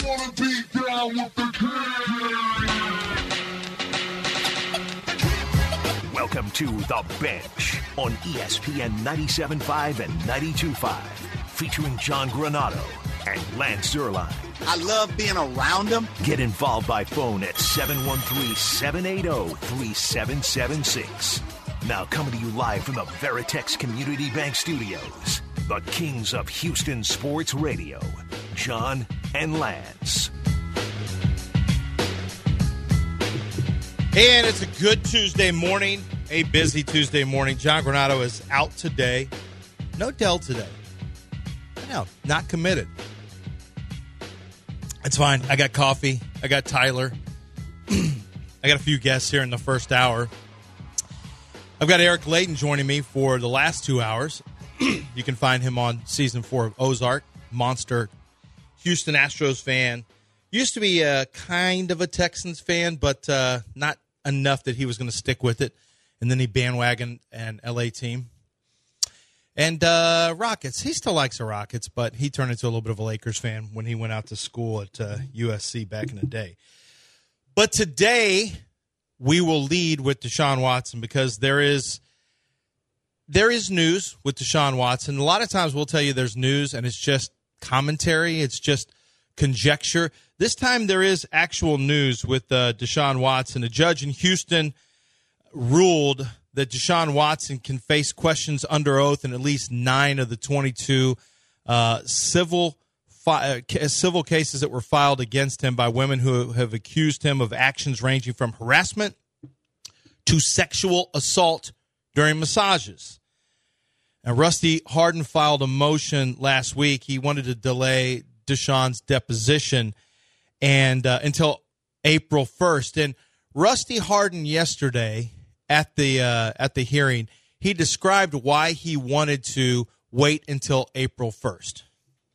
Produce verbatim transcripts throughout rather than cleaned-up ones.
wanna be down with the king. Welcome to The Bench on E S P N ninety-seven point five and ninety-two point five, featuring John Granado and Lance Zierlein. I love being around them. Get involved by phone at seven one three, seven eight zero, three seven seven six. Now coming to you live from the Veritex Community Bank Studios, the kings of Houston Sports Radio, John and Lance. And it's a good Tuesday morning, a busy Tuesday morning. John Granado is out today. No Dell today. No, not committed. It's fine. I got coffee. I got Tyler. I got a few guests here in the first hour. I've got Eric Layton joining me for the last two hours. You can find him on season four of Ozark. Monster Houston Astros fan. Used to be a kind of a Texans fan, but uh, not enough that he was going to stick with it. And then he bandwagoned an L A team. And uh, Rockets. He still likes the Rockets, but he turned into a little bit of a Lakers fan when he went out to school at uh, U S C back in the day. But today, we will lead with Deshaun Watson because there is there is news with Deshaun Watson. A lot of times we'll tell you there's news, and it's just commentary. It's just conjecture. This time there is actual news with uh, Deshaun Watson. A judge in Houston ruled that Deshaun Watson can face questions under oath in at least nine of the twenty-two uh, civil fi- uh, civil cases that were filed against him by women who have accused him of actions ranging from harassment to sexual assault during massages. And Rusty Hardin filed a motion last week. He wanted to delay Deshaun's deposition and uh, until April first. And Rusty Hardin yesterday at the uh, at the hearing, he described why he wanted to wait until April first.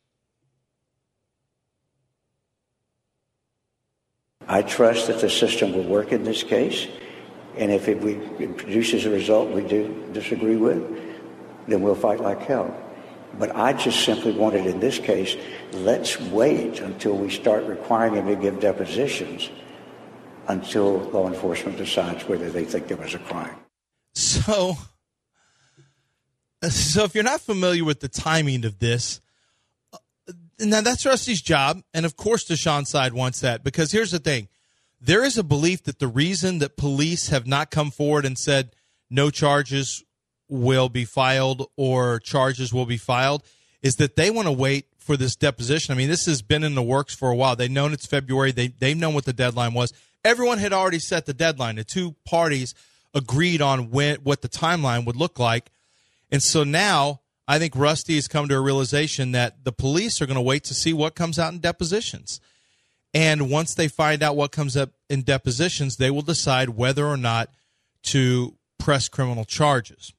I trust that the system will work in this case, and if it, we, it produces a result we do disagree with, then we'll fight like hell. But I just simply wanted in this case, let's wait until we start requiring him to give depositions until law enforcement decides whether they think there was a crime. So, so if you're not familiar with the timing of this, now that's Rusty's job, and of course Deshaun's side wants that, because here's the thing. There is a belief that the reason that police have not come forward and said no charges will be filed or charges will be filed is that they want to wait for this deposition. I mean, this has been in the works for a while. They've known it's February. They, they've known what the deadline was. Everyone had already set the deadline. The two parties agreed on when what the timeline would look like. And so now I think Rusty has come to a realization that the police are going to wait to see what comes out in depositions. And once they find out what comes up in depositions, they will decide whether or not to press criminal charges.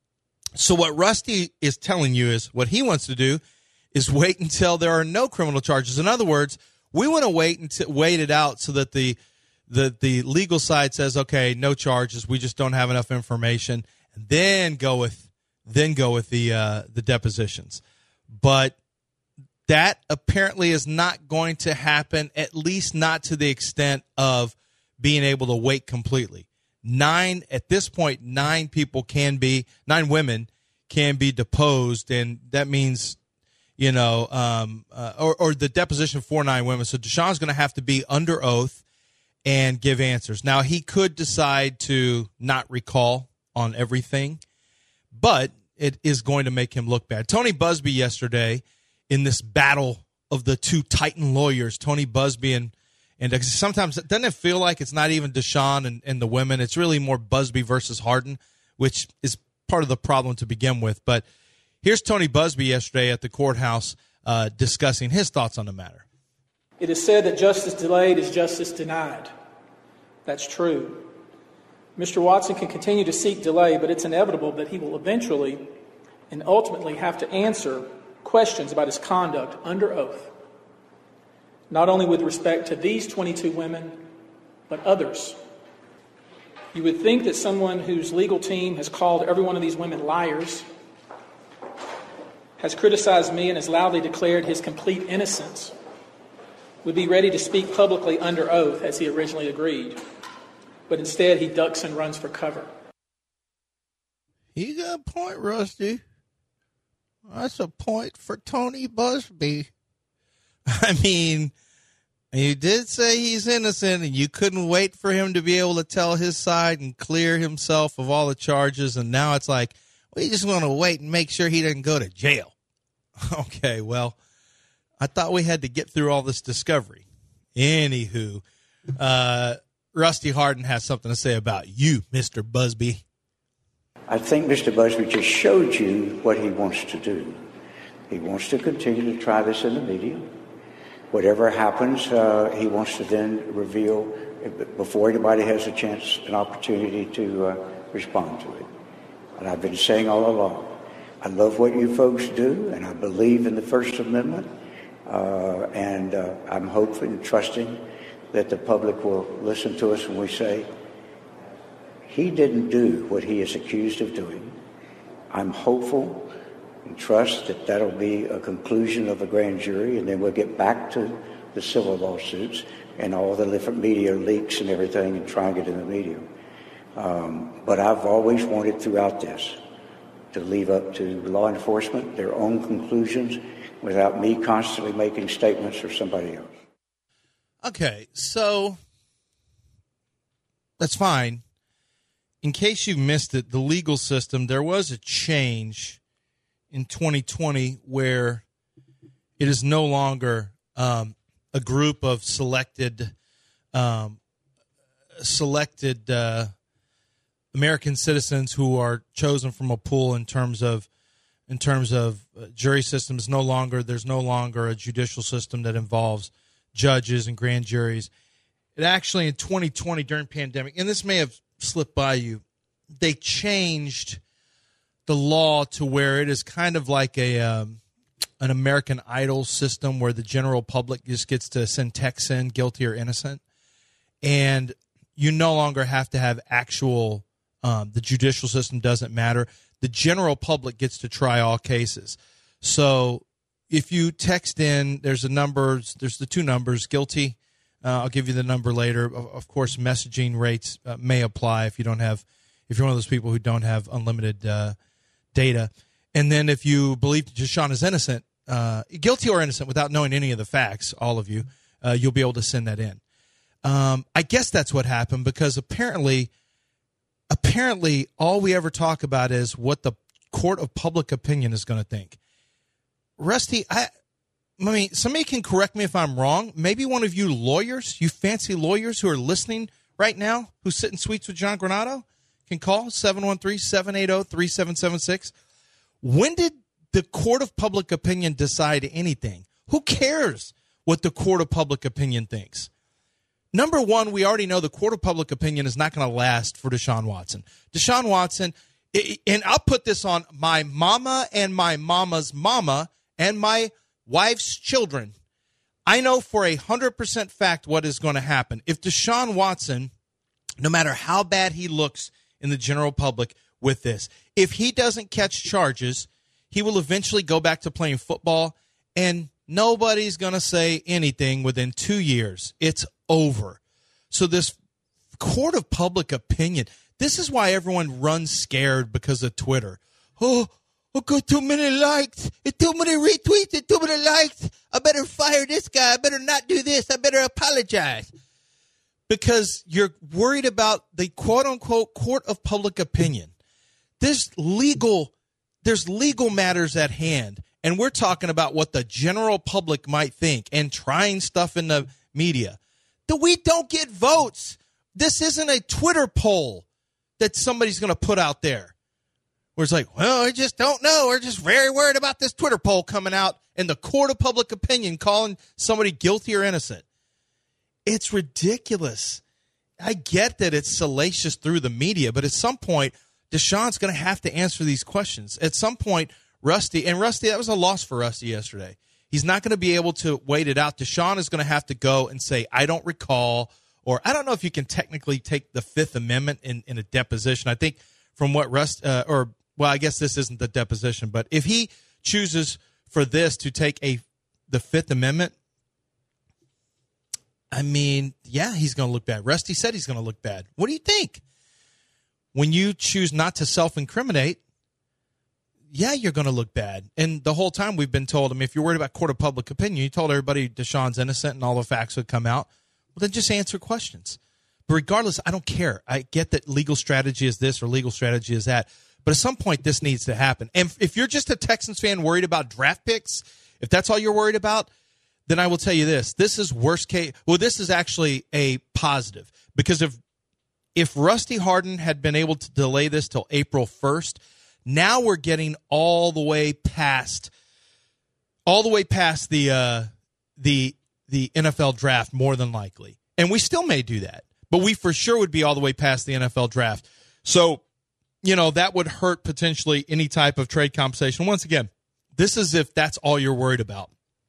So what Rusty is telling you is what he wants to do is wait until there are no criminal charges. In other words, we want to wait until wait it out so that the the the legal side says, okay, no charges, we just don't have enough information, and then go with then go with the uh, the depositions. But that apparently is not going to happen, at least not to the extent of being able to wait completely. Nine, at this point, nine people can be, nine women can be deposed, and that means, you know, um, uh, or, or the deposition for nine women. So Deshaun's going to have to be under oath and give answers. Now, he could decide to not recall on everything, but it is going to make him look bad. Tony Buzbee yesterday, in this battle of the two Titan lawyers, Tony Buzbee and And sometimes, doesn't it feel like it's not even Deshaun and, and the women? It's really more Buzbee versus Hardin, which is part of the problem to begin with. But here's Tony Buzbee yesterday at the courthouse uh, discussing his thoughts on the matter. It is said that justice delayed is justice denied. That's true. Mister Watson can continue to seek delay, but it's inevitable that he will eventually and ultimately have to answer questions about his conduct under oath, not only with respect to these twenty-two women, but others. You would think that someone whose legal team has called every one of these women liars, has criticized me and has loudly declared his complete innocence, would be ready to speak publicly under oath as he originally agreed. But instead, he ducks and runs for cover. You got a point, Rusty. That's a point for Tony Buzbee. I mean, you did say he's innocent, and you couldn't wait for him to be able to tell his side and clear himself of all the charges, and now it's like, we just want to wait and make sure he doesn't go to jail. Okay, well, I thought we had to get through all this discovery. Anywho, uh, Rusty Hardin has something to say about you, Mister Buzbee. I think Mister Buzbee just showed you what he wants to do. He wants to continue to try this in the media. Whatever happens, uh, he wants to then reveal, before anybody has a chance, an opportunity to uh, respond to it. And I've been saying all along, I love what you folks do, and I believe in the First Amendment, uh, and uh, I'm hoping and trusting that the public will listen to us when we say, he didn't do what he is accused of doing. I'm hopeful and trust that that'll be a conclusion of a grand jury, and then we'll get back to the civil lawsuits and all the different media leaks and everything and trying it in the media. Um, but I've always wanted throughout this to leave up to law enforcement their own conclusions without me constantly making statements or somebody else. Okay, so that's fine. In case you missed it, the legal system, there was a change in twenty twenty where it is no longer um, a group of selected um, selected uh, American citizens who are chosen from a pool in terms of in terms of uh, jury systems. No longer there's no longer a judicial system that involves judges and grand juries. It actually in twenty twenty during pandemic, and this may have slipped by you, they changed the law to where it is kind of like a um, an American Idol system where the general public just gets to send texts in, guilty or innocent, and you no longer have to have actual. Um, the judicial system doesn't matter. The general public gets to try all cases. So if you text in, there's a number. There's the two numbers, guilty. Uh, I'll give you the number later. Of, of course, messaging rates uh, may apply if you don't have, if you're one of those people who don't have unlimited uh, data. And then if you believe Deshaun is innocent, uh, guilty or innocent, without knowing any of the facts, all of you, uh, you'll be able to send that in. Um, I guess that's what happened because apparently, apparently, all we ever talk about is what the court of public opinion is going to think. Rusty, I. I mean, somebody can correct me if I'm wrong. Maybe one of you lawyers, you fancy lawyers who are listening right now, who sit in suites with John Granado, can call seven one three, seven eight zero, three seven seven six. When did the court of public opinion decide anything? Who cares what the court of public opinion thinks? Number one, we already know the court of public opinion is not going to last for Deshaun Watson. Deshaun Watson, and I'll put this on my mama and my mama's mama and my wife's children. I know for a hundred percent fact what is going to happen. If Deshaun Watson, no matter how bad he looks in the general public with this, if he doesn't catch charges, he will eventually go back to playing football, and nobody's going to say anything within two years. It's over. So this court of public opinion, this is why everyone runs scared because of Twitter. Oh, I got too many likes, and too many retweets, and too many likes. I better fire this guy. I better not do this. I better apologize. Because you're worried about the quote-unquote court of public opinion. There's legal, there's legal matters at hand, and we're talking about what the general public might think and trying stuff in the media. That we don't get votes. This isn't a Twitter poll that somebody's going to put out there. Where it's like, well, I just don't know. We're just very worried about this Twitter poll coming out and the court of public opinion calling somebody guilty or innocent. It's ridiculous. I get that it's salacious through the media, but at some point, Deshaun's going to have to answer these questions. At some point, Rusty, and Rusty, that was a loss for Rusty yesterday. He's not going to be able to wait it out. Deshaun is going to have to go and say, I don't recall, or I don't know if you can technically take the Fifth Amendment in, in a deposition. I think from what Rust, uh, or well, I guess this isn't the deposition, but if he chooses for this to take a the Fifth Amendment, I mean, yeah, he's going to look bad. Rusty said he's going to look bad. What do you think? When you choose not to self-incriminate, yeah, you're going to look bad. And the whole time we've been told, I mean, if you're worried about court of public opinion, you told everybody Deshaun's innocent and all the facts would come out. Well, then just answer questions. But regardless, I don't care. I get that legal strategy is this or legal strategy is that. But at some point, this needs to happen. And if you're just a Texans fan worried about draft picks, if that's all you're worried about, then I will tell you this. This is worst case. Well, this is actually a positive. Because if if Rusty Hardin had been able to delay this till April first, now we're getting all the way past all the way past the uh, the the N F L draft, more than likely. And we still may do that. But we for sure would be all the way past the N F L draft. So, you know, that would hurt potentially any type of trade compensation. Once again, this is if that's all you're worried about.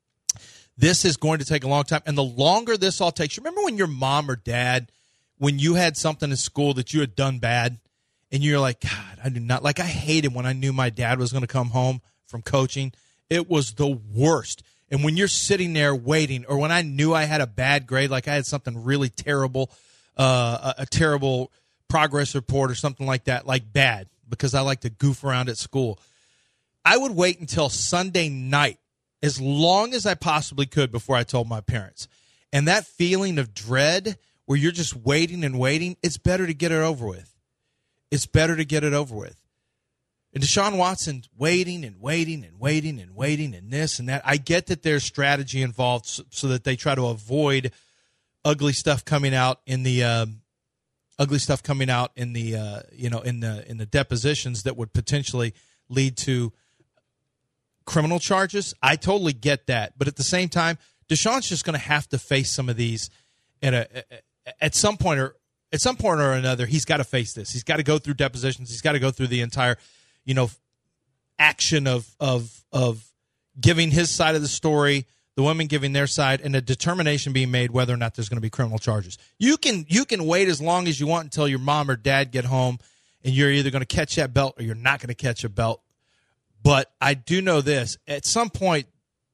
This is going to take a long time. And the longer this all takes, remember when your mom or dad, when you had something in school that you had done bad, and you're like, God, I do not, like I hated when I knew my dad was going to come home from coaching. It was the worst. And when you're sitting there waiting, or when I knew I had a bad grade, like I had something really terrible, uh, a, a terrible progress report or something like that, like bad, because I like to goof around at school, I would wait until Sunday night, as long as I possibly could, before I told my parents. And that feeling of dread where you're just waiting and waiting, it's better to get it over with. It's better to get it over with. And Deshaun Watson waiting and waiting and waiting and waiting and this and that. I get that there's strategy involved so, so that they try to avoid ugly stuff coming out in the um, ugly stuff coming out in the uh, you know in the in the depositions that would potentially lead to criminal charges. I totally get that, but at the same time, Deshaun's just going to have to face some of these at a at some point or at some point or another. He's got to face this. He's got to go through depositions. He's got to go through the entire, you know, action of of of giving his side of the story, the women giving their side, and a determination being made whether or not there's going to be criminal charges. You can you can wait as long as you want until your mom or dad get home, and you're either going to catch that belt or you're not going to catch a belt. But I do know this: at some point,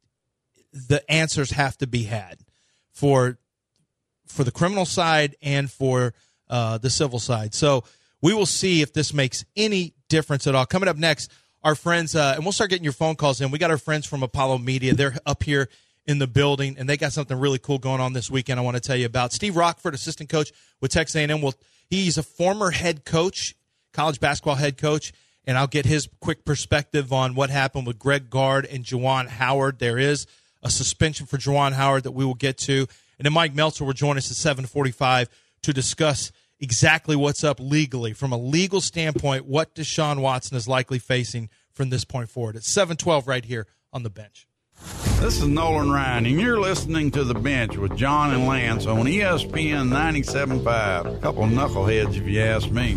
the answers have to be had for for the criminal side and for uh, the civil side. So we will see if this makes any difference at all. Coming up next, our friends, uh, and we'll start getting your phone calls in. We got our friends from Apollo Media. They're up here in the building, and they got something really cool going on this weekend I want to tell you about. Steve Rockford, assistant coach with Texas A and M. Well, he's a former head coach, college basketball head coach, and I'll get his quick perspective on what happened with Greg Gard and Juwan Howard. There is a suspension for Juwan Howard that we will get to. And then Mike Meltzer will join us at seven forty-five to discuss exactly what's up legally, from a legal standpoint, what Deshaun Watson is likely facing from this point forward. It's seven twelve right here on The Bench. This is Nolan Ryan, and you're listening to The Bench with John and Lance on E S P N ninety-seven point five. A couple of knuckleheads, if you ask me.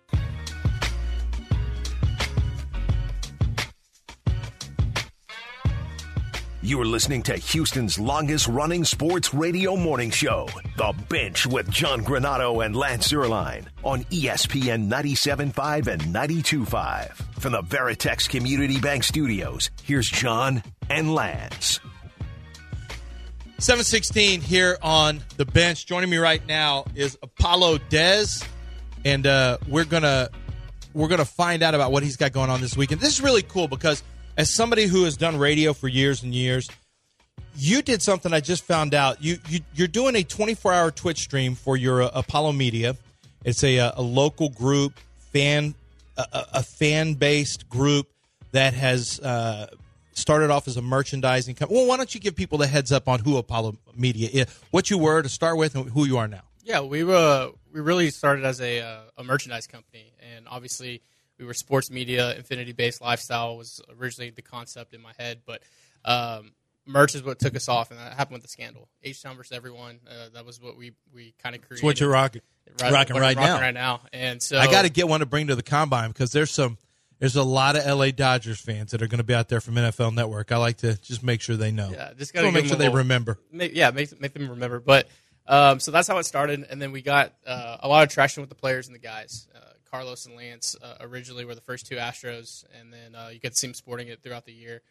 You're listening to Houston's longest-running sports radio morning show, The Bench with John Granato and Lance Zierlein on E S P N ninety-seven point five and ninety-two point five. From the Veritex Community Bank Studios, here's John and Lance. seven sixteen here on The Bench. Joining me right now is Apollo Dez, and uh, we're gonna we're gonna find out about what he's got going on this weekend. This is really cool because, as somebody who has done radio for years and years, you did something I just found out. You, you, you're doing a twenty-four hour Twitch stream for your uh, Apollo Media. It's a, a local group, fan, a, a fan-based group that has uh, started off as a merchandising company. Well, why don't you give people the heads up on who Apollo Media is, what you were to start with, and who you are now? Yeah, we were we really started as a uh, a merchandise company, and obviously we were sports media, infinity-based lifestyle was originally the concept in my head, but um, merch is what took us off, and that happened with the scandal. H-Town versus everyone, uh, that was what we, we kind of created. It's what you're rocking, right, rocking right rocking now. right now. And so I got to get one to bring to the Combine because there's some there's a lot of L A Dodgers fans that are going to be out there from N F L Network. I like to just make sure they know. Yeah, just got to make sure they little, remember. Make, yeah, make make them remember. But um, so that's how it started, and then we got uh, a lot of traction with the players and the guys. Uh, Carlos and Lance uh, originally were the first two Astros, and then uh, you get to see them sporting it throughout the year.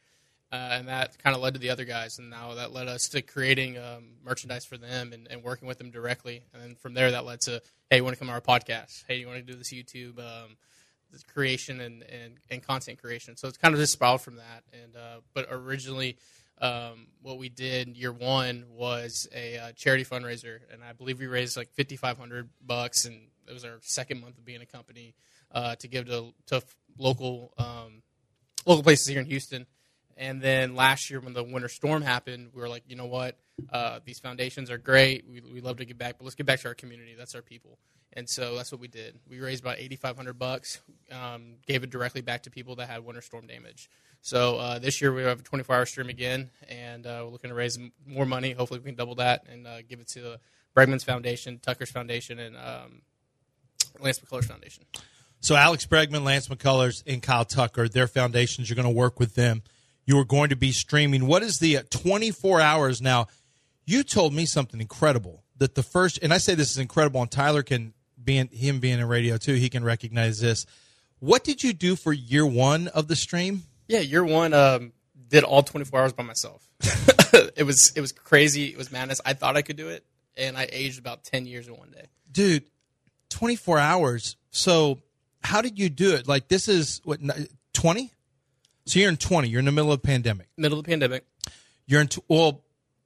uh, and that kind of led to the other guys, and now that led us to creating um, merchandise for them and, and working with them directly. And then from there, that led to, hey, you want to come on our podcast? Hey, you want to do this YouTube um, this creation and, and, and content creation? So it's kind of just spiraled from that. And uh, but originally, um, what we did year one was a uh, charity fundraiser, and I believe we raised like fifty-five hundred bucks, and it was our second month of being a company uh, to give to to local um, local places here in Houston. And then last year when the winter storm happened, we were like, you know what, uh, these foundations are great. We we love to give back, but let's give back to our community. That's our people. And so that's what we did. We raised about eighty-five hundred bucks, um, gave it directly back to people that had winter storm damage. So uh, this year we have a twenty-four hour stream again, and uh, we're looking to raise more money. Hopefully we can double that and uh, give it to the Bregman's Foundation, Tucker's Foundation, and um, Lance McCullers Foundation. So Alex Bregman, Lance McCullers, and Kyle Tucker, their foundations, you're going to work with them. You are going to be streaming. What is the uh, twenty-four hours now? You told me something incredible, that the first, and I say this is incredible, and Tyler can, being him being in radio too, he can recognize this. What did you do for year one of the stream? Yeah, year one um, did all twenty-four hours by myself. it was it was crazy. It was madness. I thought I could do it, and I aged about ten years in one day. Dude, twenty-four hours. So how did you do it? Like, this is, what, twenty? So you're in twenty. You're in the middle of a pandemic. Middle of the pandemic. You're in, t- well,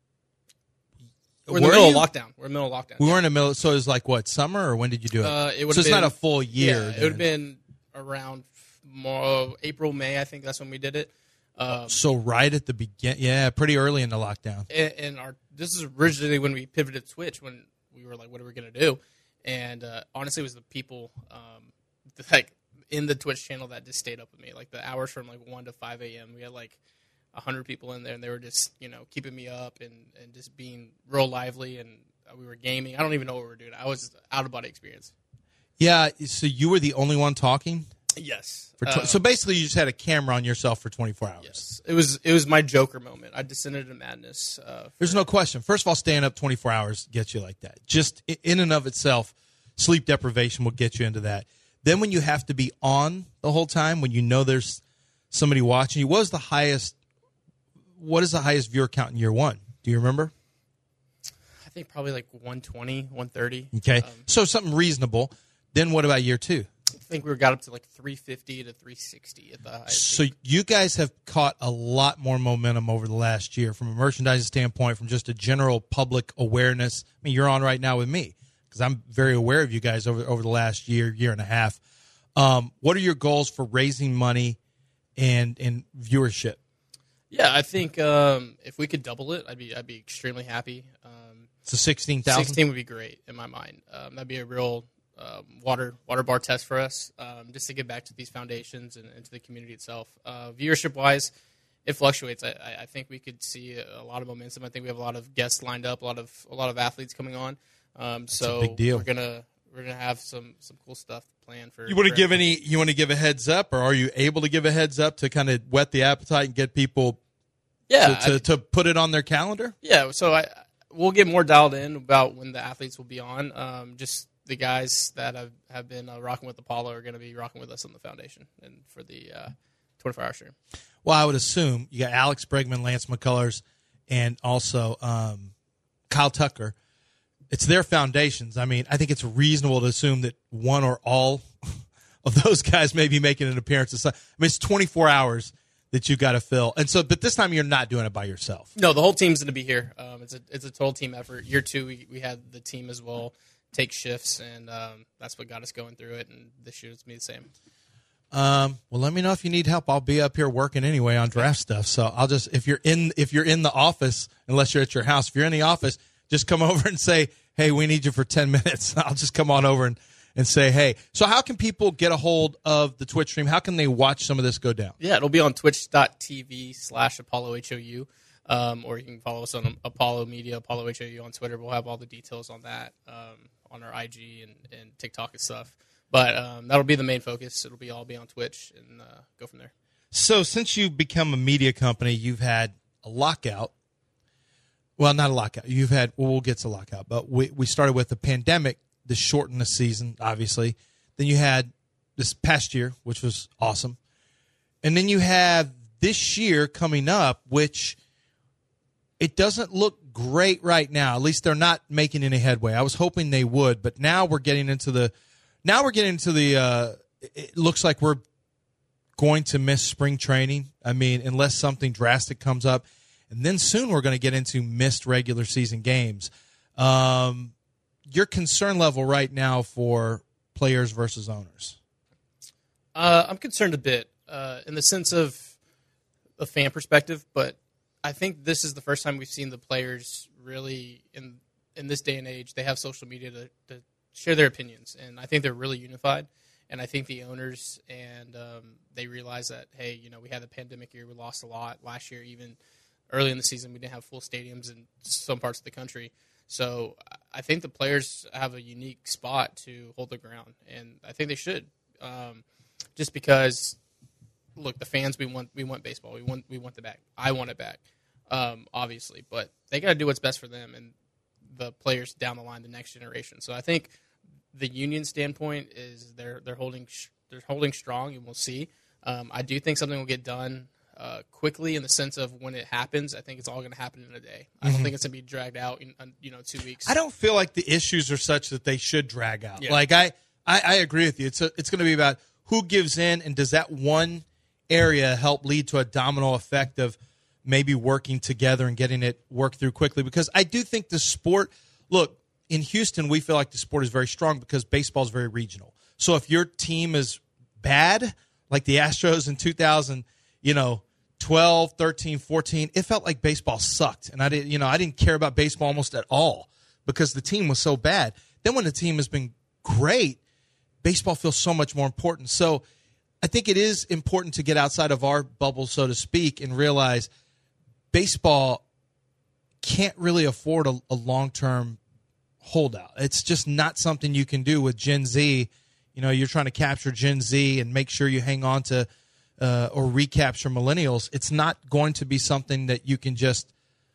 we're in the middle of lockdown. We're in the middle of lockdown. We were in the middle. So it was like, what, summer, or when did you do it? Uh, it so it's been, not a full year. Yeah, it would have been around more, April, May, I think that's when we did it. Um, so right at the beginning, yeah, pretty early in the lockdown. And, and our this is originally when we pivoted to Twitch, when we were like, what are we going to do? And uh, honestly, it was the people um, like in the Twitch channel that just stayed up with me. Like the hours from like one to five a.m. We had like one hundred people in there, and they were just, you know, keeping me up and, and just being real lively, and we were gaming. I don't even know what we were doing. I was out-of-body experience. Yeah, so you were the only one talking? Yes. For tw- uh, so basically, you just had a camera on yourself for twenty-four hours. Yes. It was it was my Joker moment. I descended into madness. Uh, There's no question. First of all, staying up twenty-four hours gets you like that. Just in and of itself, sleep deprivation will get you into that. Then when you have to be on the whole time, when you know there's somebody watching you, what was the highest, what is the highest viewer count in year one? Do you remember? I think probably like one twenty, one thirty. Okay. Um, so something reasonable. Then what about year two? I think we got up to like three fifty to three sixty at the highest. So you guys have caught a lot more momentum over the last year from a merchandising standpoint, from just a general public awareness. I mean, you're on right now with me because I'm very aware of you guys over over the last year, year and a half. Um, what are your goals for raising money and and viewership? Yeah, I think um, if we could double it, I'd be I'd be extremely happy. Um, so sixteen thousand. Sixteen would be great in my mind. Um, that'd be a real um, water water bar test for us, um, just to get back to these foundations and, and to the community itself. Uh, viewership wise, it fluctuates. I, I think we could see a lot of momentum. I think we have a lot of guests lined up, a lot of a lot of athletes coming on. Um, so a big deal. we're gonna we're gonna have some some cool stuff planned for. You want to for give everyone. any? You want to give a heads up, or are you able to give a heads up to kind of whet the appetite and get people? Yeah, to, to, I, to put it on their calendar? Yeah, so I we'll get more dialed in about when the athletes will be on. Um, just the guys that have, have been uh, rocking with Apollo are going to be rocking with us on the foundation and for the uh, twenty-four hour stream. Well, I would assume you got Alex Bregman, Lance McCullers, and also um, Kyle Tucker. It's their foundations. I mean, I think it's reasonable to assume that one or all of those guys may be making an appearance. I mean, it's twenty-four hours that you got to fill. And so, but this time you're not doing it by yourself. No, the whole team's going to be here. Um, it's a it's a total team effort. Year two, we, we had the team as well take shifts, and um, that's what got us going through it. And this year it's going to be the same. Um, well, let me know if you need help. I'll be up here working anyway on draft stuff. So I'll just, if you're in, if you're in the office, unless you're at your house, if you're in the office, just come over and say, hey, we need you for ten minutes. I'll just come on over and, and say, hey. So how can people get a hold of the Twitch stream? How can they watch some of this go down? Yeah, it'll be on twitch.tv slash Apollo H O U. Um, or you can follow us on Apollo Media, Apollo H O U on Twitter. We'll have all the details on that, um, on our I G and, and TikTok and stuff. But um, that'll be the main focus. It'll be all be on Twitch and uh, go from there. So since you've become a media company, you've had a lockout. Well, not a lockout. You've had, well, we'll get to lockout. But we, we started with the pandemic to shorten the season, obviously. Then you had this past year, which was awesome. And then you have this year coming up, which it doesn't look great right now. At least they're not making any headway. I was hoping they would, but now we're getting into the now we're getting into the. Uh, it looks like we're going to miss spring training. I mean, unless something drastic comes up, and then soon we're going to get into missed regular season games. Um, your concern level right now for players versus owners? Uh, I'm concerned a bit uh, in the sense of a fan perspective, but I think this is the first time we've seen the players really in in this day and age. They have social media to, to share their opinions, and I think they're really unified. And I think the owners and um, they realize that, hey, you know, we had a pandemic year, we lost a lot last year. Even early in the season, we didn't have full stadiums in some parts of the country. So I think the players have a unique spot to hold their ground, and I think they should. Um, just because, look, the fans, we want we want baseball, we want we want it back. I want it back, um, obviously, but they got to do what's best for them and the players down the line, the next generation. So I think the union standpoint is they're they're holding they're holding strong, and we'll see. Um, I do think something will get done uh, quickly in the sense of when it happens. I think it's all going to happen in a day. I don't mm-hmm. think it's going to be dragged out in you know two weeks. I don't feel like the issues are such that they should drag out. Yeah. Like I, I, I agree with you. It's a, it's going to be about who gives in, and does that one area help lead to a domino effect of maybe working together and getting it worked through quickly? Because I do think the sport, look, in Houston, we feel like the sport is very strong because baseball is very regional. So if your team is bad, like the Astros in two thousand, you know, twelve, thirteen, fourteen, it felt like baseball sucked. And I didn't, you know, I didn't care about baseball almost at all because the team was so bad. Then when the team has been great, baseball feels so much more important. So I think it is important to get outside of our bubble, so to speak, and realize baseball can't really afford a, a long-term holdout. It's just not something you can do with Gen Z. You know, you're trying to capture Gen Z and make sure you hang on to uh, or recapture millennials. It's not going to be something that you can just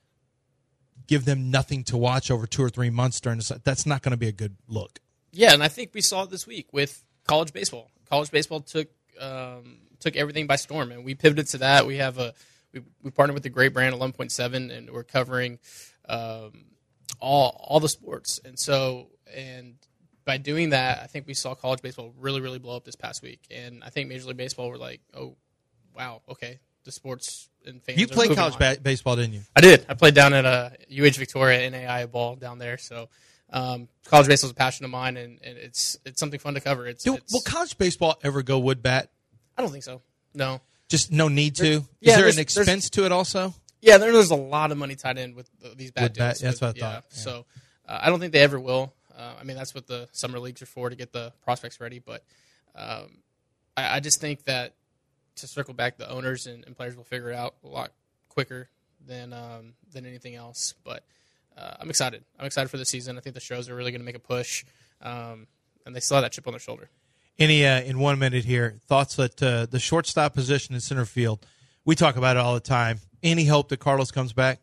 give them nothing to watch over two or three months during the. That's not going to be a good look. Yeah, and I think we saw it this week with college baseball. College baseball took um, took everything by storm, and we pivoted to that. We have a we, we partnered with the great brand eleven point seven, and we're covering um, all all the sports. And so, and by doing that, I think we saw college baseball really, really blow up this past week. And I think Major League Baseball were like, oh, wow, okay, the sports and fans. You are played college ba- baseball, didn't you? I did. I played down at uh, U H Victoria N A I A ball down there. So um, college baseball is a passion of mine, and, and it's it's something fun to cover. It's, Do, it's will college baseball ever go wood bat? I don't think so. No. Just no need to? Is yeah, there an expense to it also? Yeah, there, there's a lot of money tied in with the, these bat Wood deals. bat, that's with, what I thought. Yeah, Yeah. So uh, I don't think they ever will. Uh, I mean, that's what the summer leagues are for, to get the prospects ready. But um, I, I just think that, to circle back, the owners and, and players will figure it out a lot quicker than um, than anything else. But uh, I'm excited. I'm excited for the season. I think the shows are really going to make a push, um, and they still have that chip on their shoulder. Any uh, in one minute here, thoughts that uh, the shortstop position in center field, we talk about it all the time. Any hope that Carlos comes back?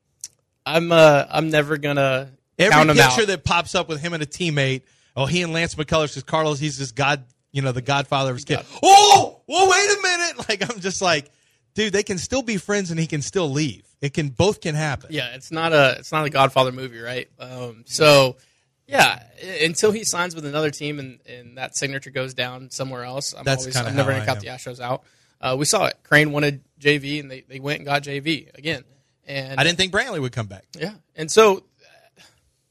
I'm uh, I'm never gonna Every count him picture out. that pops up with him and a teammate, oh, he and Lance McCullers, because Carlos, he's this god, you know, the godfather of his kid. Oh, well, wait a minute. Like, I'm just like, dude, they can still be friends and he can still leave. It can, both can happen. Yeah, it's not a it's not a Godfather movie, right? Um, so, yeah, i- until he signs with another team and, and that signature goes down somewhere else, I'm That's always kinda I'm never how going to I count the am. Astros out. Uh, we saw it. Crane wanted J V, and they, they went and got J V again. And I didn't think Brantley would come back. yeah, and so uh,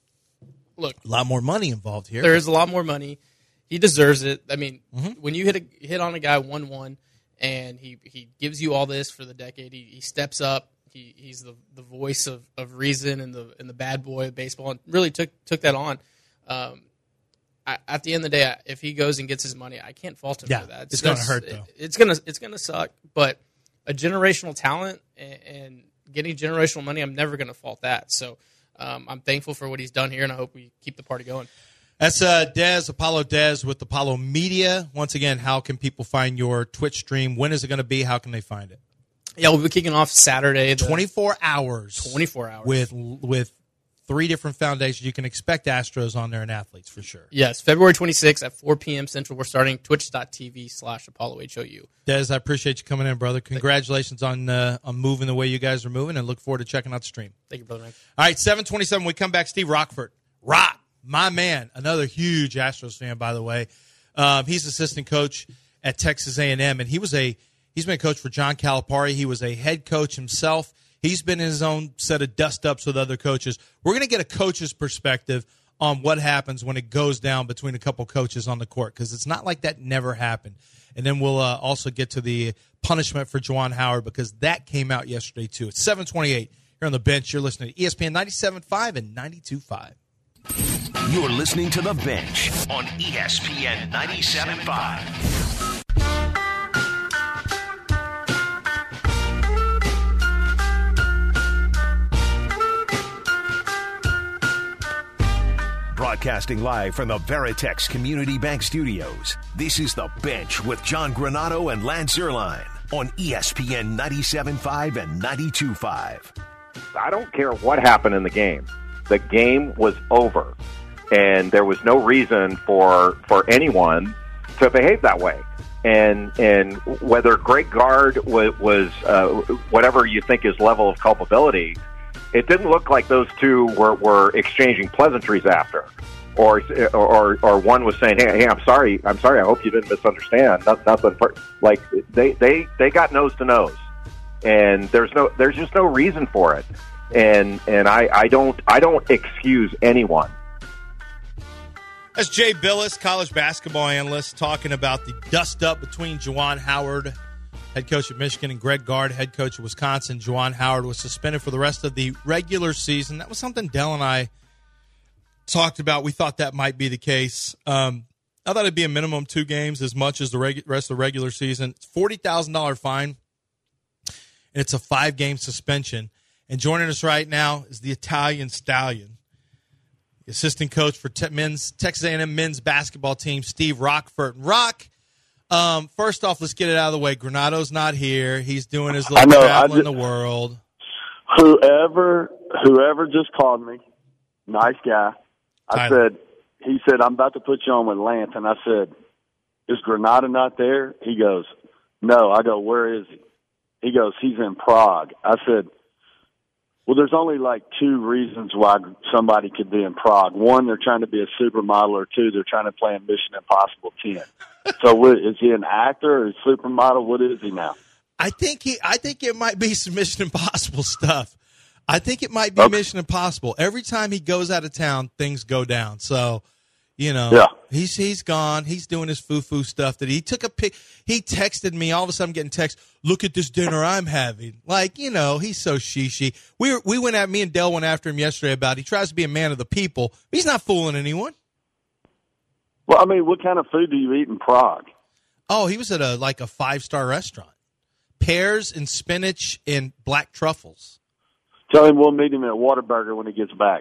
look, A lot more money involved here. there is a lot more money. He deserves it. I mean, Mm-hmm. when you hit a hit on a guy one one, and he, he gives you all this for the decade, he, he steps up. He he's the, the voice of, of reason and the and the bad boy of baseball, and really took took that on. Um, I, at the end of the day, if he goes and gets his money, I can't fault him Yeah, for that. it's gonna that's- hurt, though. it- it's gonna it's gonna suck. But a generational talent and, and getting generational money, I'm never gonna fault that. So um, I'm thankful for what he's done here, and I hope we keep the party going. That's uh, Dez, Apollo Dez with Apollo Media. Once again, how can people find your Twitch stream? When is it going to be? How can they find it? Yeah, we'll be kicking off Saturday. The twenty-four hours. twenty-four hours. With with three different foundations. You can expect Astros on there and athletes for sure. Yes, February twenty-sixth at four p.m. Central. We're starting twitch.tv slash Apollo H O U. Des, I appreciate you coming in, brother. Congratulations on uh, on moving the way you guys are moving, and look forward to checking out the stream. Thank you, brother. Man. All right, seven twenty-seven. We come back. Steve Rockford. Rock, my man. Another huge Astros fan, by the way. Um, he's assistant coach at Texas A and M, and he was a he's been a coach for John Calipari. He was a head coach himself. He's been in his own set of dust-ups with other coaches. We're going to get a coach's perspective on what happens when it goes down between a couple coaches on the court, because it's not like that never happened. And then we'll uh, also get to the punishment for Juwan Howard, because that came out yesterday too. It's seven twenty-eight here on the bench. You're listening to E S P N ninety-seven point five and ninety-two point five. You're listening to The Bench on E S P N ninety-seven point five. Broadcasting live from the Veritex Community Bank Studios, this is The Bench with John Granato and Lance Erline on E S P N ninety-seven point five and ninety-two point five. I don't care what happened in the game. The game was over, and there was no reason for for anyone to behave that way. And and whether Greg Gard was, was uh, whatever you think his level of culpability, it didn't look like those two were, were exchanging pleasantries after, or or or one was saying, "Hey, hey, I'm sorry, I'm sorry. I hope you didn't misunderstand." Not, nothing per-. Like they, they, they got nose to nose, and there's no there's just no reason for it, and and I, I don't I don't excuse anyone. That's Jay Billis, college basketball analyst, talking about the dust-up between Juwan Howard, head coach at Michigan, and Greg Gard, head coach at Wisconsin. Juwan Howard was suspended for the rest of the regular season. That was something Dell and I talked about. We thought that might be the case. Um, I thought it'd be a minimum two games as much as the regu- rest of the regular season. It's a forty thousand dollars fine, and it's a five-game suspension. And joining us right now is the Italian Stallion, the assistant coach for te- men's Texas A and M men's basketball team, Steve Rockford. Rock, Um, first off, let's get it out of the way. Granato's not here. He's doing his little know, travel just, in the world. Whoever, whoever just called me, nice guy. I Tyler. said, he said, I'm about to put you on with Lance. And I said, is Granado not there? He goes, no. I go, where is he? He goes, he's in Prague. I said, well, there's only like two reasons why somebody could be in Prague. One, they're trying to be a supermodel, or two, they're trying to play in Mission Impossible ten. So what, is he an actor or a supermodel? What is he now? I think he. I think it might be some Mission Impossible stuff. I think it might be Okay. Mission Impossible. Every time he goes out of town, things go down. So, you know, Yeah. he's he's gone. He's doing his foo-foo stuff that he took a pic. He texted me. All of a sudden, I'm getting text. Look at this dinner I'm having. Like, you know, he's so she-she. We were, we went at me and Dell went after him yesterday about he tries to be a man of the people. He's not fooling anyone. Well, I mean, what kind of food do you eat in Prague? Oh, he was at a like a five-star restaurant. Pears and spinach and black truffles. Tell him we'll meet him at Whataburger when he gets back.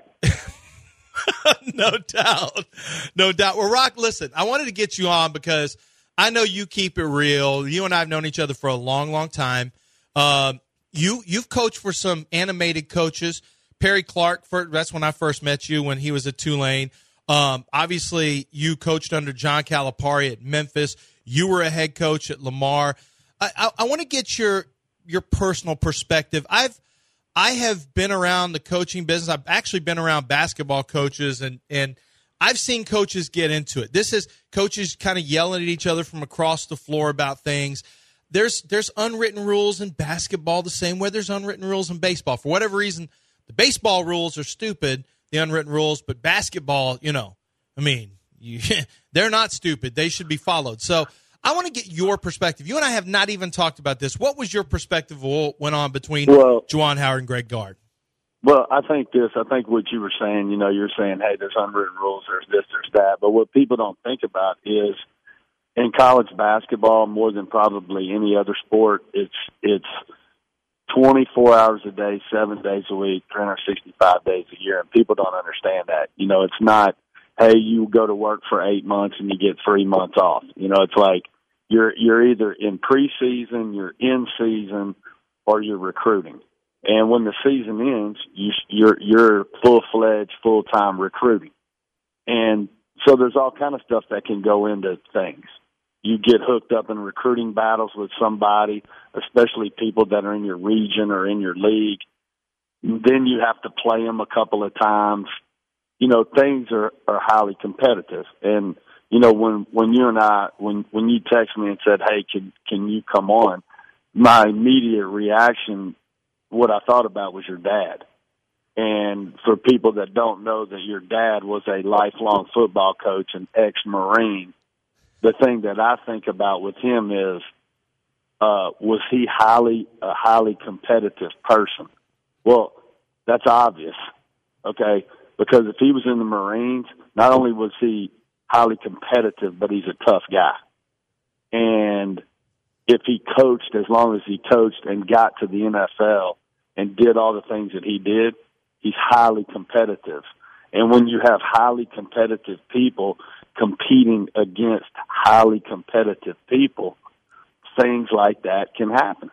No doubt. No doubt. Well, Rock, listen, I wanted to get you on because I know you keep it real. You and I have known each other for a long, long time. Um, you, you've coached for some animated coaches. Perry Clark, for, that's when I first met you when he was at Tulane. Um, obviously, you coached under John Calipari at Memphis. You were a head coach at Lamar. I, I, I want to get your your personal perspective. I've I have been around the coaching business. I've actually been around basketball coaches, and, and I've seen coaches get into it. This is coaches kind of yelling at each other from across the floor about things. There's there's unwritten rules in basketball the same way there's unwritten rules in baseball. For whatever reason, the baseball rules are stupid, the unwritten rules, but basketball, you know, I mean, you, they're not stupid. They should be followed. So I want to get your perspective. You and I have not even talked about this. What was your perspective of what went on between Well- Juwan Howard and Greg Gard? Well, I think this, I think what you were saying, you know, you're saying, hey, there's unwritten rules, there's this, there's that. But what people don't think about is in college basketball, more than probably any other sport, it's it's twenty-four hours a day, seven days a week, three hundred sixty-five days a year. And people don't understand that. You know, it's not, hey, you go to work for eight months and you get three months off. You know, it's like you're you're either in preseason, you're in season, or you're recruiting. And when the season ends, you, you're you're full fledged, full time recruiting, and so there's all kind of stuff that can go into things. You get hooked up in recruiting battles with somebody, especially people that are in your region or in your league. Then you have to play them a couple of times. You know, things are, are highly competitive. And, you know, when, when you and I, when, when you text me and said, hey, can, can you come on? My immediate reaction, what I thought about was your dad. And for people that don't know that your dad was a lifelong football coach and ex-Marine, the thing that I think about with him is, uh, was he highly, a highly competitive person? Well, that's obvious, okay? Because if he was in the Marines, not only was he highly competitive, but he's a tough guy. And if he coached as long as he coached and got to the N F L and did all the things that he did, he's highly competitive. And when you have highly competitive people competing against highly competitive people, things like that can happen.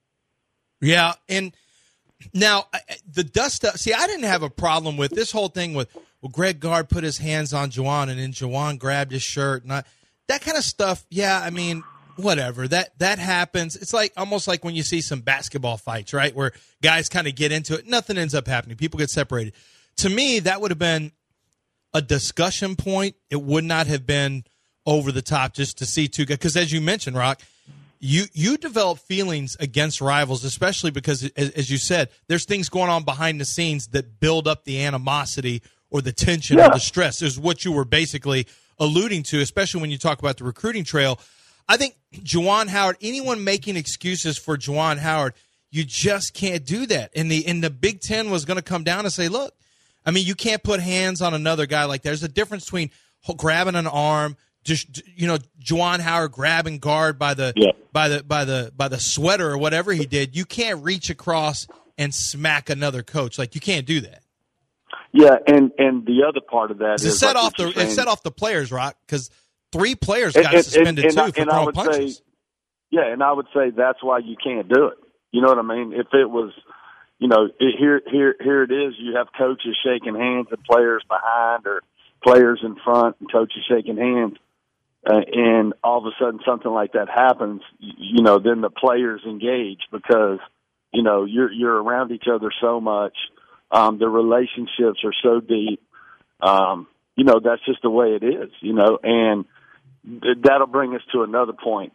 Yeah, and now the dust up. See, I didn't have a problem with this whole thing with, well, Greg Gard put his hands on Juwan and then Juwan grabbed his shirt. And I, that kind of stuff, yeah, I mean, whatever. That that happens. It's like almost like when you see some basketball fights, right, where guys kind of get into it. Nothing ends up happening. People get separated. To me, that would have been a discussion point. It would not have been over the top just to see two guys. Because as you mentioned, Rock, you you develop feelings against rivals, especially because, as, as you said, there's things going on behind the scenes that build up the animosity or the tension yeah. or the stress, is what you were basically alluding to, especially when you talk about the recruiting trail. I think Juwan Howard, anyone making excuses for Juwan Howard, you just can't do that. And the, and the Big Ten was going to come down and say, look, I mean, you can't put hands on another guy like that. There's a difference between grabbing an arm, just, you know, Juwan Howard grabbing Gard by the yeah. by the by the by the sweater or whatever he did. You can't reach across and smack another coach. Like, you can't do that. Yeah, and, and the other part of that it's is set like off the saying, it set off the players, Rock, because three players got and, and, suspended and, too and, for and throwing I would punches. Say, yeah, and I would say that's why you can't do it. You know what I mean? If it was, you know, it, here here here it is. You have coaches shaking hands and players behind, or players in front and coaches shaking hands, uh, and all of a sudden something like that happens. You, you know, then the players engage because you know you're you're around each other so much. Um, the relationships are so deep. Um, you know, that's just the way it is. You know, and th- that'll bring us to another point.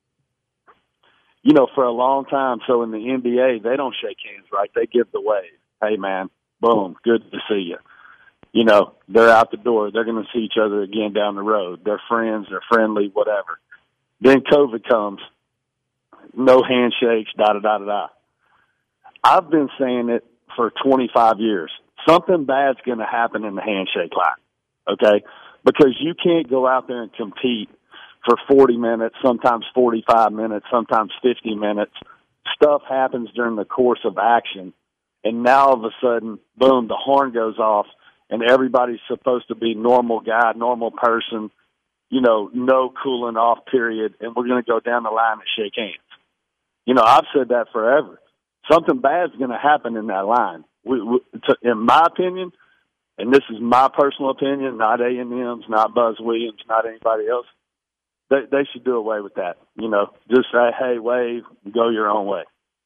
You know, for a long time, so in the N B A, they don't shake hands, right? They give the wave. Hey, man, boom, good to see you. You know, they're out the door. They're going to see each other again down the road. They're friends. They're friendly, whatever. Then COVID comes. No handshakes, da-da-da-da-da. I've been saying it for twenty-five years. Something bad's going to happen in the handshake line, okay? Because you can't go out there and compete for forty minutes, sometimes forty-five minutes, sometimes fifty minutes. Stuff happens during the course of action, and now all of a sudden, boom, the horn goes off, and everybody's supposed to be normal guy, normal person, you know, no cooling off period, and we're going to go down the line and shake hands. You know, I've said that forever. Something bad's going to happen in that line. We, we, to, in my opinion, and this is my personal opinion, not A and M's, not Buzz Williams, not anybody else, They, they should do away with that. You know, just say, hey, wave, go your own way.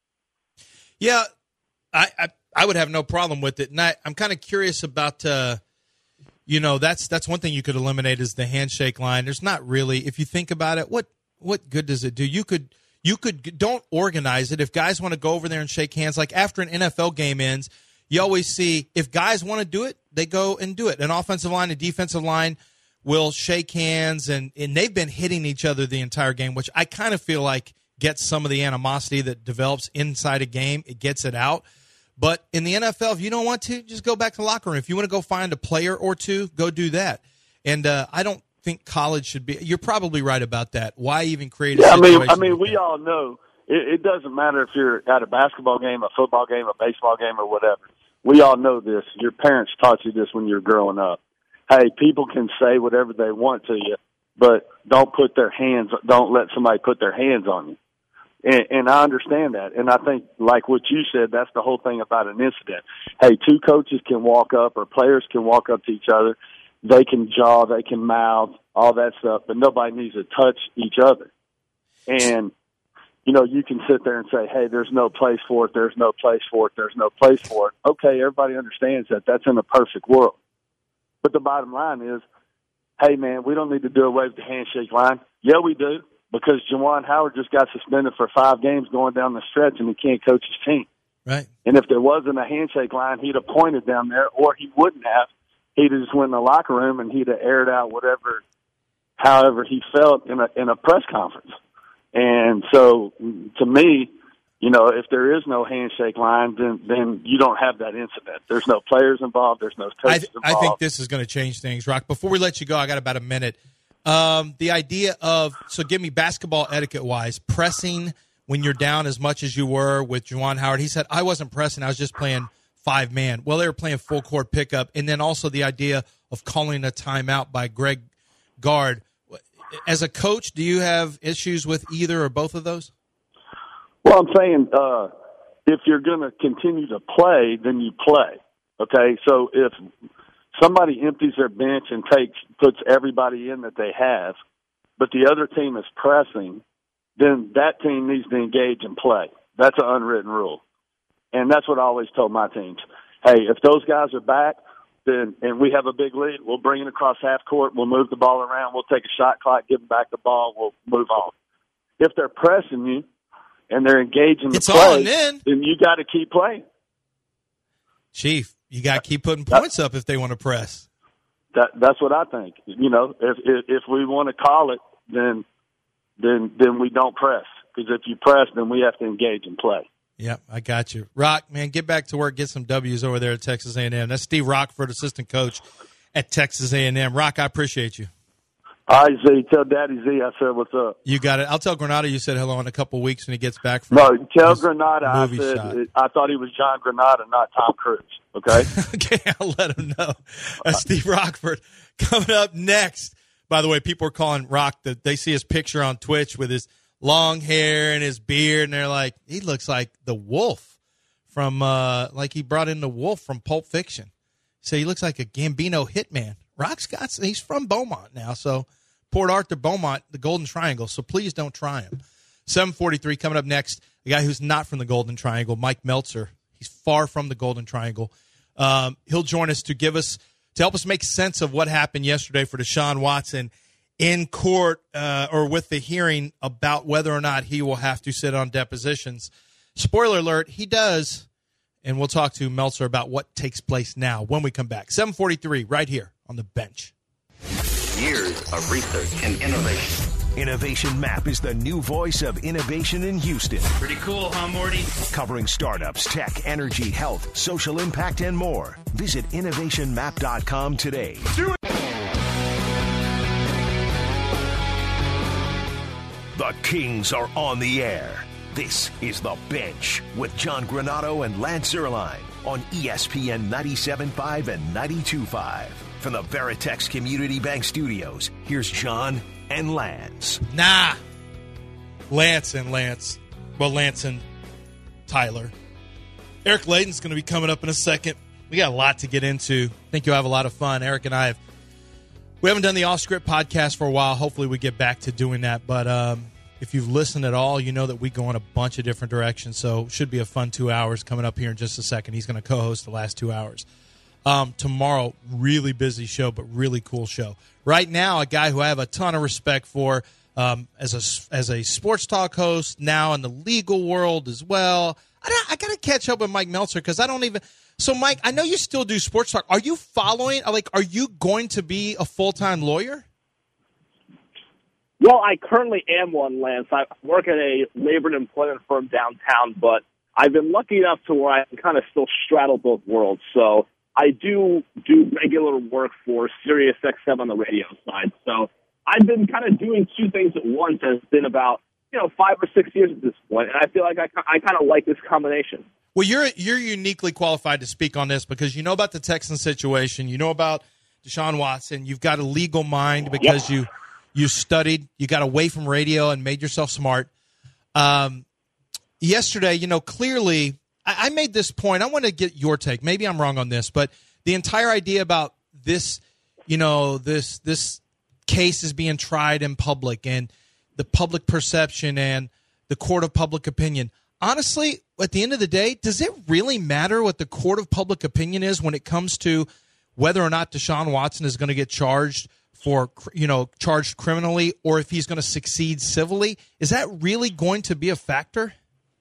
Yeah, I I, I would have no problem with it. And I, I'm kind of curious about, uh, you know, that's that's one thing you could eliminate is the handshake line. There's not really, if you think about it, what what good does it do? You could you could don't organize it. If guys want to go over there and shake hands, like after an N F L game ends, you always see if guys want to do it, they go and do it. An offensive line, a defensive line will shake hands, and, and they've been hitting each other the entire game, which I kind of feel like gets some of the animosity that develops inside a game. It gets it out. But in the N F L, if you don't want to, just go back to the locker room. If you want to go find a player or two, go do that. And uh, I don't think college should be – you're probably right about that. Why even create a yeah, situation I mean, I mean, like we that? all know it, it doesn't matter if you're at a basketball game, a football game, a baseball game, or whatever. We all know this. Your parents taught you this when you were growing up. Hey, people can say whatever they want to you, but don't put their hands, don't let somebody put their hands on you. And, and I understand that. And I think, like what you said, that's the whole thing about an incident. Hey, two coaches can walk up or players can walk up to each other. They can jaw, they can mouth, all that stuff, but nobody needs to touch each other. And, you know, you can sit there and say, hey, there's no place for it, there's no place for it, there's no place for it. Okay, everybody understands that. That's in a perfect world. But the bottom line is, hey, man, we don't need to do away with the handshake line. Yeah, we do, because Juwan Howard just got suspended for five games going down the stretch, and he can't coach his team. Right. And if there wasn't a handshake line, he'd have pointed down there, or he wouldn't have. He'd have just went in the locker room and he'd have aired out whatever, however he felt in a in a press conference. And so, to me, you know, if there is no handshake line, then then you don't have that incident. There's no players involved. There's no coaches I, th- involved. I think this is going to change things, Rock. Before we let you go, I got about a minute. Um, the idea of, so give me basketball etiquette-wise, pressing when you're down as much as you were with Juwan Howard. He said, I wasn't pressing. I was just playing five-man. Well, they were playing full-court pickup. And then also the idea of calling a timeout by Greg Gard. As a coach, do you have issues with either or both of those? Well, I'm saying uh, if you're going to continue to play, then you play. Okay, so if somebody empties their bench and takes puts everybody in that they have, but the other team is pressing, then that team needs to engage and play. That's an unwritten rule. And that's what I always told my teams. Hey, if those guys are back, then and we have a big lead, we'll bring it across half court, we'll move the ball around, we'll take a shot clock, give them back the ball, we'll move on. If they're pressing you and they're engaging the it's play, on in. then you got to keep playing. Chief, you got to keep putting points up if they want to press. That that's what I think. You know, if if, if we want to call it, then then then we don't press, because if you press, then we have to engage and play. Yep, I got you. Rock, man, get back to work, get some W's over there at Texas A and M. That's Steve Rockford, assistant coach at Texas A and M. Rock, I appreciate you. All right, Z, tell Daddy Z I said what's up. You got it. I'll tell Granada you said hello in a couple of weeks when he gets back from No, tell Granada I movie shot. said I thought he was John Granada, not Tom Cruise, okay? Okay, I'll let him know. That's Steve Rockford. Coming up next, by the way, people are calling Rock, that they see his picture on Twitch with his long hair and his beard, and they're like, he looks like the wolf from, uh, like he brought in the wolf from Pulp Fiction. So he looks like a Gambino hitman. Rock Scott's, he's from Beaumont now, so Port Arthur, Beaumont, the Golden Triangle, so please don't try him. seven forty-three coming up next, a guy who's not from the Golden Triangle, Mike Meltzer. He's far from the Golden Triangle. Um, he'll join us to give us, to help us make sense of what happened yesterday for Deshaun Watson in court uh, or with the hearing about whether or not he will have to sit on depositions. Spoiler alert, he does, and we'll talk to Meltzer about what takes place now when we come back. seven forty-three right here on the bench. Years of research and innovation. Innovation Map is the new voice of innovation in Houston. Pretty cool, huh, Morty? Covering startups, tech, energy, health, social impact, and more. Visit innovation map dot com today. Do it! The Kings are on the air. This is The Bench with John Granado and Lance Zierlein on E S P N ninety-seven point five and ninety-two point five. From the Veritex Community Bank Studios, here's John and Lance. Nah. Lance and Lance. Well, Lance and Tyler. Eric Layden's going to be coming up in a second. We got a lot to get into. I think you'll have a lot of fun. Eric and I have, we haven't done the Off Script podcast for a while. Hopefully we get back to doing that. But um, if you've listened at all, you know that we go in a bunch of different directions. So it should be a fun two hours coming up here in just a second. He's going to co-host the last two hours. Um, tomorrow, really busy show, but really cool show. Right now, a guy who I have a ton of respect for um, as a as a sports talk host, now in the legal world as well. I, I got to catch up with Mike Meltzer because I don't even. So, Mike, I know you still do sports talk. Are you following? Like, are you going to be a full time lawyer? Well, I currently am one, Lance. I work at a labor and employment firm downtown, but I've been lucky enough to where I can kind of still straddle both worlds. So I do do regular work for Sirius X M on the radio side. So I've been kind of doing two things at once. It's been about, you know, five or six years at this point, and I feel like I, I kind of like this combination. Well, you're you're uniquely qualified to speak on this because you know about the Texans situation. You know about Deshaun Watson. You've got a legal mind because yep. you you studied. You got away from radio and made yourself smart. Um, yesterday, you know, clearly I, I made this point. I want to get your take. Maybe I'm wrong on this, but the entire idea about this, you know, this this case is being tried in public and the public perception and the court of public opinion. Honestly, at the end of the day, does it really matter what the court of public opinion is when it comes to whether or not Deshaun Watson is going to get charged for, you know, charged criminally or if he's going to succeed civilly? Is that really going to be a factor?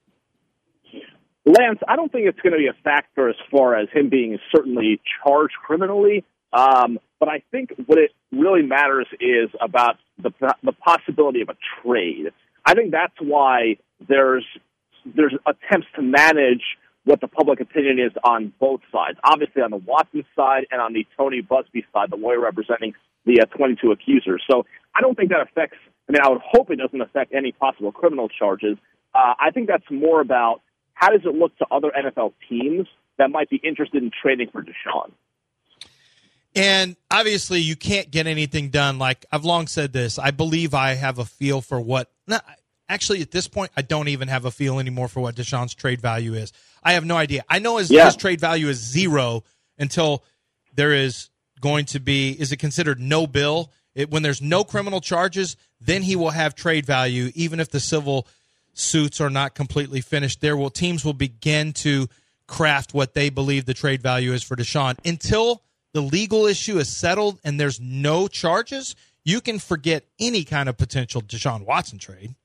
Lance, I don't think it's going to be a factor as far as him being certainly charged criminally. Um, but I think what it really matters is about the the possibility of a trade. I think that's why there's there's attempts to manage what the public opinion is on both sides. Obviously on the Watson side and on the Tony Busby side, the lawyer representing the uh, twenty-two accusers. So I don't think that affects, I mean, I would hope it doesn't affect any possible criminal charges. Uh, I think that's more about how does it look to other N F L teams that might be interested in trading for Deshaun. And obviously you can't get anything done. Like I've long said this, I believe I have a feel for what not, actually at this point I don't even have a feel anymore for what Deshaun's trade value is. I have no idea. I know his, yeah. his trade value is zero until there is going to be, is it considered no bill? It, when there's no criminal charges, then he will have trade value, even if the civil suits are not completely finished. There will teams will begin to craft what they believe the trade value is for Deshaun. Until the legal issue is settled and there's no charges, you can forget any kind of potential Deshaun Watson trade.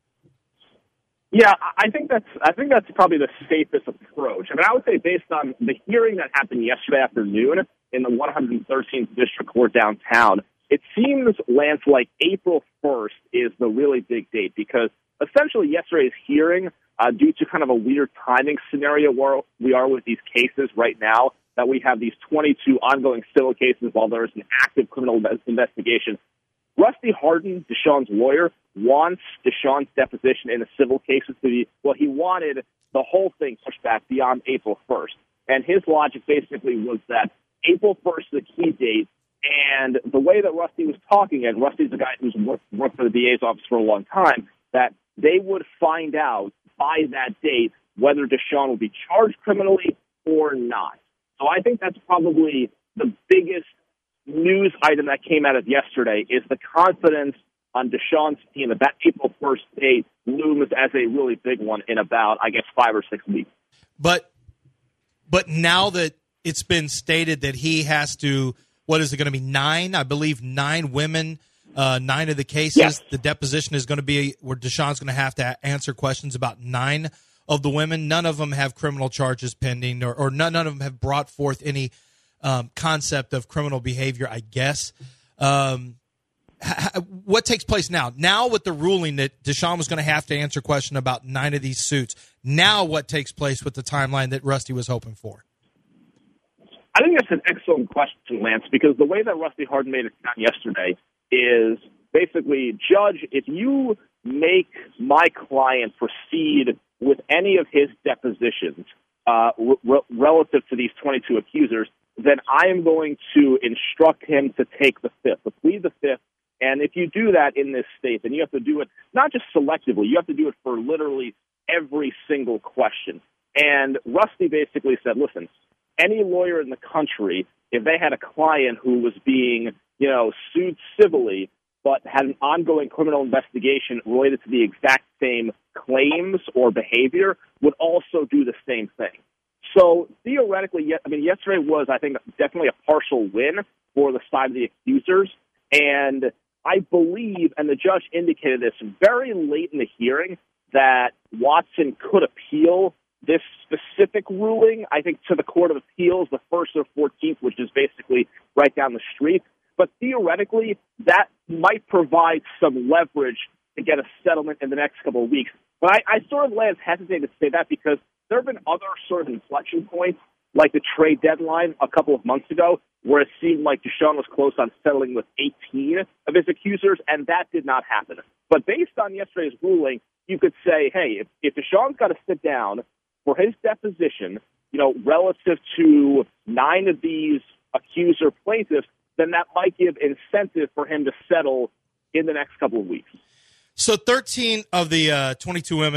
Yeah, I think that's I think that's probably the safest approach. I mean, I would say based on the hearing that happened yesterday afternoon in the one hundred thirteenth District Court downtown, it seems, Lance, like April first is the really big date because essentially yesterday's hearing, uh, due to kind of a weird timing scenario where we are with these cases right now, that we have these twenty-two ongoing civil cases while there is an active criminal investigation. Rusty Hardin, Deshaun's lawyer, wants Deshaun's deposition in the civil cases to be, well, he wanted the whole thing pushed back beyond April first. And his logic basically was that April first is the key date, and the way that Rusty was talking, and Rusty's a guy who's worked, worked for the D A's office for a long time, that they would find out by that date whether Deshaun will be charged criminally or not. So I think that's probably the biggest news item that came out of yesterday is the confidence on Deshaun's team that that April first date looms as a really big one in about, I guess, five or six weeks. But but now that it's been stated that he has to, what is it going to be, nine? I believe nine women, uh, nine of the cases. Yes. The deposition is going to be where Deshaun's going to have to answer questions about nine of the women. None of them have criminal charges pending, or, or none, none of them have brought forth any um, concept of criminal behavior, I guess. Um, ha- what takes place now? Now with the ruling that Deshaun was going to have to answer a question about nine of these suits, now what takes place with the timeline that Rusty was hoping for? I think that's an excellent question, Lance, because the way that Rusty Hardin made it sound yesterday is basically, Judge, if you make my client proceed with any of his depositions uh, re- relative to these twenty-two accusers, then I am going to instruct him to take the fifth, to plead the fifth. And if you do that in this state, then you have to do it not just selectively, you have to do it for literally every single question. And Rusty basically said, listen, any lawyer in the country, if they had a client who was being, you know, sued civilly, but had an ongoing criminal investigation related to the exact same claims or behavior, would also do the same thing. So theoretically, I mean, yesterday was, I think, definitely a partial win for the side of the accusers. And I believe, and the judge indicated this very late in the hearing, that Watson could appeal this specific ruling, I think, to the Court of Appeals, the first or fourteenth, which is basically right down the street. But theoretically, that might provide some leverage to get a settlement in the next couple of weeks. But I, I sort of, Lance, hesitate to say that because there have been other sort of inflection points, like the trade deadline a couple of months ago, where it seemed like Deshaun was close on settling with eighteen of his accusers, and that did not happen. But based on yesterday's ruling, you could say, hey, if, if Deshaun's got to sit down for his deposition, you know, relative to nine of these accuser plaintiffs, then that might give incentive for him to settle in the next couple of weeks. So thirteen of the uh, twenty-two women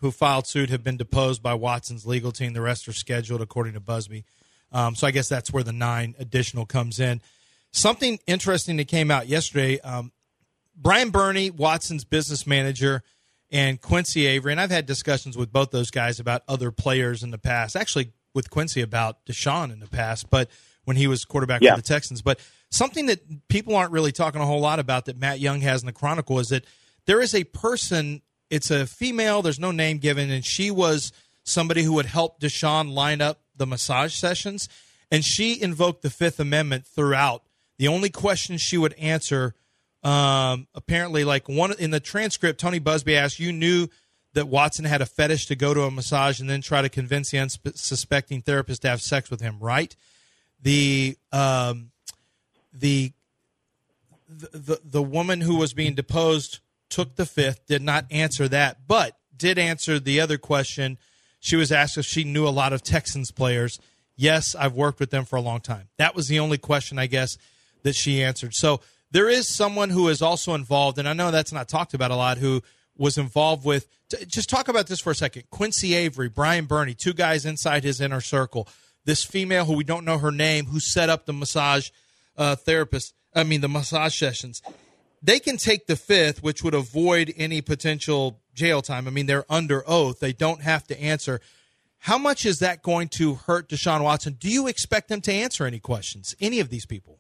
who filed suit have been deposed by Watson's legal team. The rest are scheduled, according to Busby. Um, so I guess that's where the nine additional comes in. Something interesting that came out yesterday, um, Brian Burney, Watson's business manager, and Quincy Avery, and I've had discussions with both those guys about other players in the past, actually with Quincy about Deshaun in the past, but when he was quarterback yeah. for the Texans. But something that people aren't really talking a whole lot about that Matt Young has in the Chronicle is that there is a person, it's a female, there's no name given, and she was somebody who would help Deshaun line up the massage sessions, and she invoked the Fifth Amendment throughout. The only question she would answer, um, apparently, like one in the transcript, Tony Busby asked, you knew that Watson had a fetish to go to a massage and then try to convince the unsuspecting therapist to have sex with him, right? The um, the, the the woman who was being deposed took the fifth, did not answer that, but did answer the other question. She was asked if she knew a lot of Texans players. Yes, I've worked with them for a long time. That was the only question, I guess, that she answered. So there is someone who is also involved, and I know that's not talked about a lot, who was involved with – just talk about this for a second. Quincy Avery, Brian Burney, two guys inside his inner circle. This female who we don't know her name who set up the massage uh, therapist – I mean the massage sessions. They can take the fifth, which would avoid any potential jail time. I mean, they're under oath. They don't have to answer. How much is that going to hurt Deshaun Watson? Do you expect them to answer any questions, any of these people?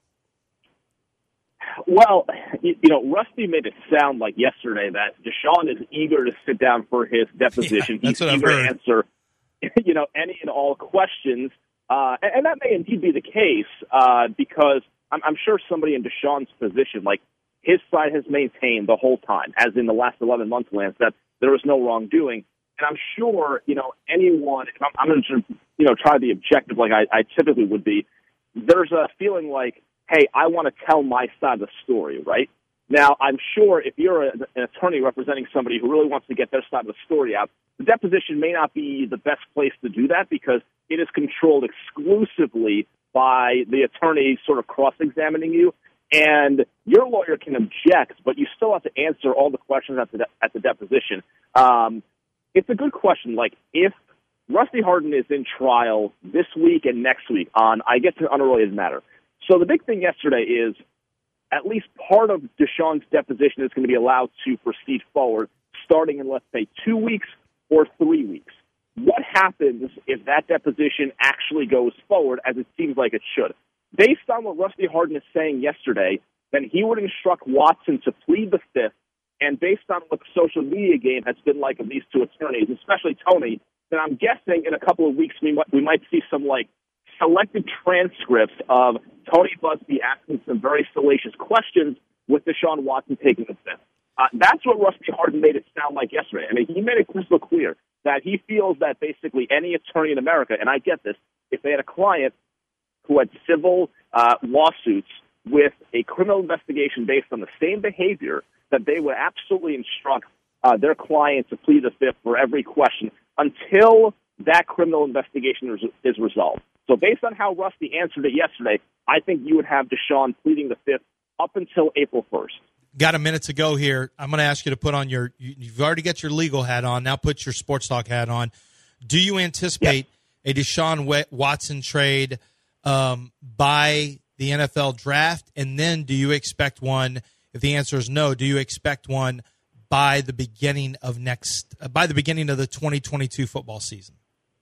Well, you know, Rusty made it sound like yesterday that Deshaun is eager to sit down for his deposition. Yeah, that's He's what eager I've to heard. answer, you know, any and all questions. Uh, and, and that may indeed be the case uh, because I'm, I'm sure somebody in Deshaun's position, like his side has maintained the whole time, as in the last eleven months, Lance, that there was no wrongdoing. And I'm sure, you know, anyone, if I'm, I'm going to, you know, try to be objective like I, I typically would be, there's a feeling like, hey, I want to tell my side of the story, right? Now, I'm sure if you're a, an attorney representing somebody who really wants to get their side of the story out, the deposition may not be the best place to do that because it is controlled exclusively by the attorney sort of cross-examining you. And your lawyer can object, but you still have to answer all the questions at the, at the deposition. Um, it's a good question. Like, if Rusty Hardin is in trial this week and next week on, I guess, an unrelated matter. So the big thing yesterday is at least part of Deshaun's deposition is going to be allowed to proceed forward starting in, let's say, two weeks or three weeks. What happens if that deposition actually goes forward, as it seems like it should? Based on what Rusty Hardin is saying yesterday, then he would instruct Watson to plead the fifth, and based on what the social media game has been like of these two attorneys, especially Tony, then I'm guessing in a couple of weeks we might, we might see some, like, selected transcripts of Tony Busby asking some very salacious questions with Deshaun Watson taking the fifth. Uh, that's what Rusty Hardin made it sound like yesterday. I mean, he made it crystal clear that he feels that basically any attorney in America, and I get this, if they had a client who had civil uh, lawsuits with a criminal investigation based on the same behavior, that they would absolutely instruct uh, their client to plead the fifth for every question until that criminal investigation is, is resolved. So based on how Rusty answered it yesterday, I think you would have Deshaun pleading the fifth up until April first. Got a minute to go here. I'm going to ask you to put on your – you've already got your legal hat on. Now put your sports talk hat on. Do you anticipate yes. a Deshaun Watson trade um, by the N F L draft? And then do you expect one – if the answer is no, do you expect one by the beginning of next uh, – by the beginning of the twenty twenty-two football season?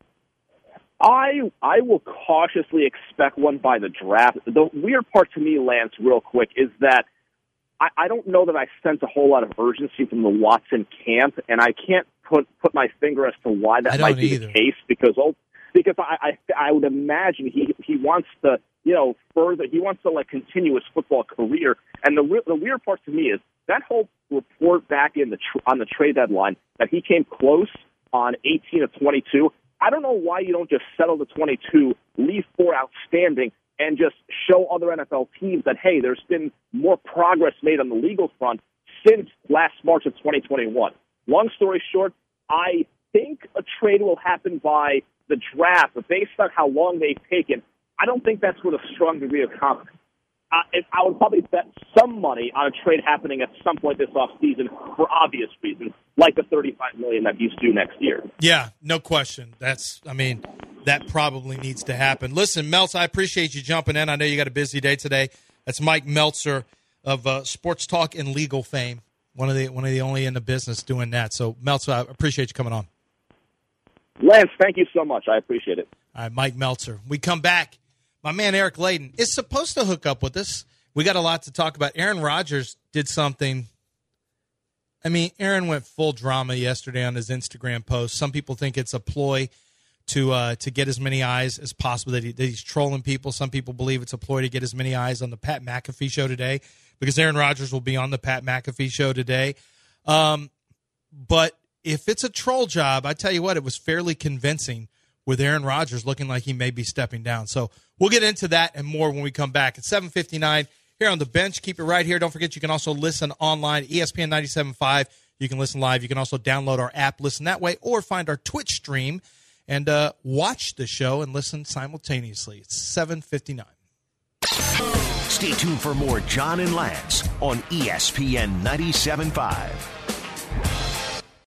I I will cautiously expect one by the draft. The weird part to me, Lance, real quick, is that I, I don't know that I sense a whole lot of urgency from the Watson camp, and I can't put, put my finger as to why that might be either. the case, because oh, because I, I I would imagine he he wants to, you know, further, he wants to, like, continue his football career. And the the weird part to me is that whole report back in the tr- on the trade deadline that he came close on eighteen of twenty-two. I don't know why you don't just settle the twenty-two, leave four outstanding, and just show other N F L teams that, hey, there's been more progress made on the legal front since last March of twenty twenty-one. Long story short, I think a trade will happen by the draft, but based on how long they've taken, I don't think that's with a strong degree of confidence. I, if I would probably bet some money on a trade happening at some point this offseason for obvious reasons, like the thirty-five million dollars that he's due next year. Yeah, no question. That's, I mean, that probably needs to happen. Listen, Meltz, I appreciate you jumping in. I know you got a busy day today. That's Mike Meltzer of uh, Sports Talk and Legal fame, one of the one of the only in the business doing that. So, Meltzer, I appreciate you coming on. Lance, thank you so much. I appreciate it. All right, Mike Meltzer. We come back. My man Eric Layden is supposed to hook up with us. We got a lot to talk about. Aaron Rodgers did something. I mean, Aaron went full drama yesterday on his Instagram post. Some people think it's a ploy to uh, to get as many eyes as possible, that, he, that he's trolling people. Some people believe it's a ploy to get as many eyes on the Pat McAfee show today, because Aaron Rodgers will be on the Pat McAfee show today. Um, but if it's a troll job, I tell you what, it was fairly convincing with Aaron Rodgers looking like he may be stepping down. So we'll get into that and more when we come back at seven fifty-nine here on The Bench. Keep it right here. Don't forget, you can also listen online, E S P N ninety-seven point five. You can listen live. You can also download our app, listen that way, or find our Twitch stream and uh, watch the show and listen simultaneously. It's seven fifty-nine. Stay tuned for more John and Lance on E S P N ninety-seven point five.